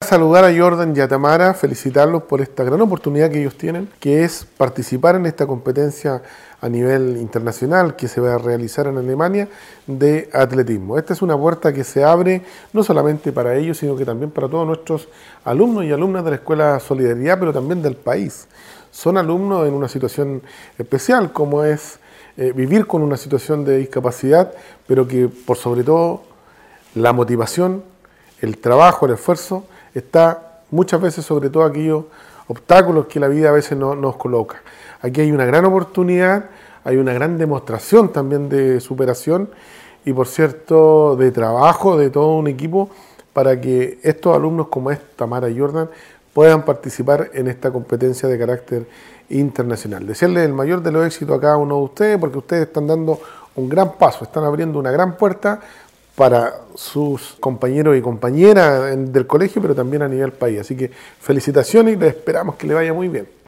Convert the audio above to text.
Saludar a Jordan y a Tamara, felicitarlos por esta gran oportunidad que ellos tienen, que es participar en esta competencia a nivel internacional que se va a realizar en Alemania de atletismo. Esta es una puerta que se abre no solamente para ellos, sino que también para todos nuestros alumnos y alumnas de la Escuela Solidaridad, pero también del país. Son alumnos en una situación especial, como es vivir con una situación de discapacidad, pero que por sobre todo la motivación, el trabajo, el esfuerzo, está muchas veces sobre todo aquellos obstáculos que la vida a veces nos coloca. Aquí hay una gran oportunidad, hay una gran demostración también de superación y por cierto de trabajo de todo un equipo para que estos alumnos como es Tamara y Jordan puedan participar en esta competencia de carácter internacional. Desearles el mayor de los éxitos a cada uno de ustedes porque ustedes están dando un gran paso, están abriendo una gran puerta para sus compañeros y compañeras del colegio, pero también a nivel país. Así que felicitaciones y les esperamos que le vaya muy bien.